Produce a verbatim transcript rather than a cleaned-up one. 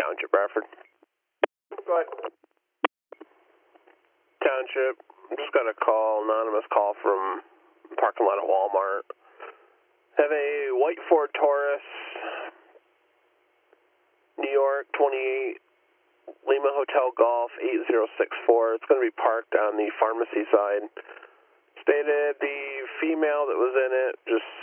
Township, Bradford. Go ahead. Township, just got a call, anonymous call from parking lot of Walmart. Have a white Ford Taurus, New York, twenty-eight, Lima Hotel Golf, eight zero six four. It's going to be parked on the pharmacy side. Stated the female that was in it just